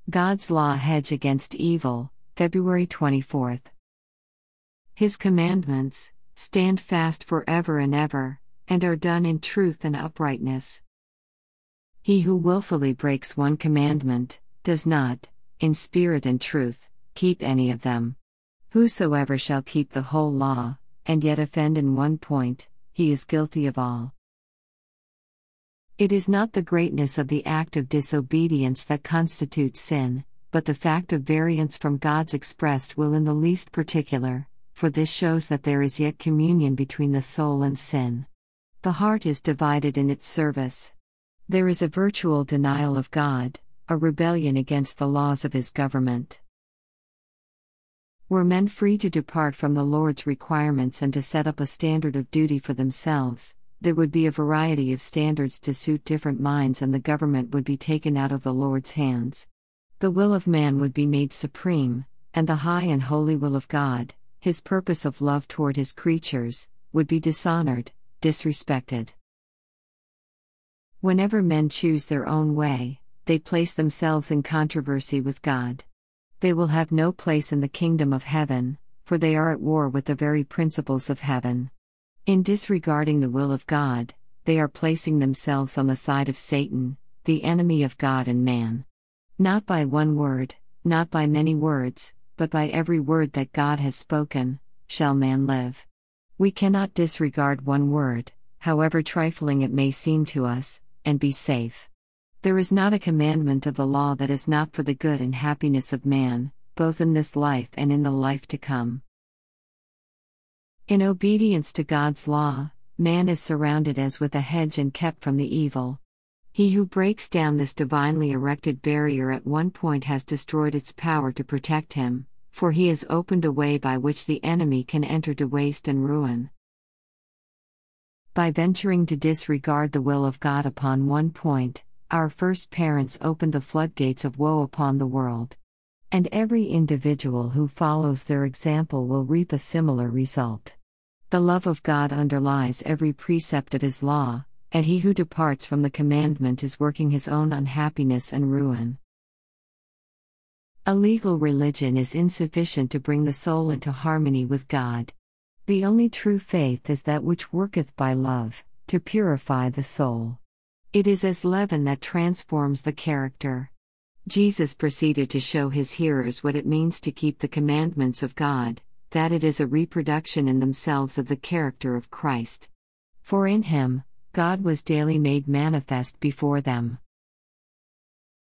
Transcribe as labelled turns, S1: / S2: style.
S1: God's Law Hedge Against Evil, February 24. His commandments stand fast forever and ever, and are done in truth and uprightness. He who willfully breaks one commandment does not, in spirit and truth, keep any of them. Whosoever shall keep the whole law, and yet offend in one point, he is guilty of all. It is not the greatness of the act of disobedience that constitutes sin, but the fact of variance from God's expressed will in the least particular, for this shows that there is yet communion between the soul and sin. The heart is divided in its service. There is a virtual denial of God, a rebellion against the laws of His government. Were men free to depart from the Lord's requirements and to set up a standard of duty for themselves, there would be a variety of standards to suit different minds, and the government would be taken out of the Lord's hands. The will of man would be made supreme, and the high and holy will of God, His purpose of love toward His creatures, would be dishonored, disrespected. Whenever men choose their own way, they place themselves in controversy with God. They will have no place in the kingdom of heaven, for they are at war with the very principles of heaven. In disregarding the will of God, they are placing themselves on the side of Satan, the enemy of God and man. Not by one word, not by many words, but by every word that God has spoken, shall man live. We cannot disregard one word, however trifling it may seem to us, and be safe. There is not a commandment of the law that is not for the good and happiness of man, both in this life and in the life to come. In obedience to God's law, man is surrounded as with a hedge and kept from the evil. He who breaks down this divinely erected barrier at one point has destroyed its power to protect him, for he has opened a way by which the enemy can enter to waste and ruin. By venturing to disregard the will of God upon one point, our first parents opened the floodgates of woe upon the world. And every individual who follows their example will reap a similar result. The love of God underlies every precept of His law, and he who departs from the commandment is working his own unhappiness and ruin. A legal religion is insufficient to bring the soul into harmony with God. The only true faith is that which worketh by love, to purify the soul. It is as leaven that transforms the character. Jesus proceeded to show His hearers what it means to keep the commandments of God, that it is a reproduction in themselves of the character of Christ. For in Him, God was daily made manifest before them.